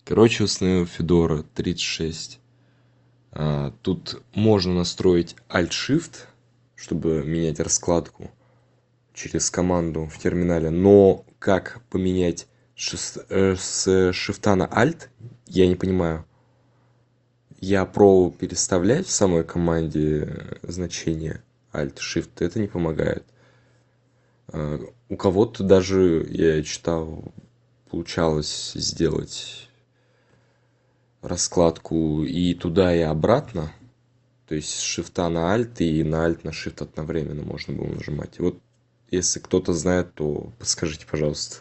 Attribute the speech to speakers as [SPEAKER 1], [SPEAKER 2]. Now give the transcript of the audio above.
[SPEAKER 1] Короче, установил Fedora 36. Тут можно настроить Alt-Shift, чтобы менять раскладку через команду в терминале. Но как поменять с шифта на Alt, я не понимаю. Я пробовал переставлять в самой команде значение Alt-Shift, это не помогает. У кого-то даже, я читал, получалось сделать раскладку и туда, и обратно. То есть с шифта на Alt и на Alt на Shift одновременно можно было нажимать. И вот если кто-то знает, то подскажите, пожалуйста.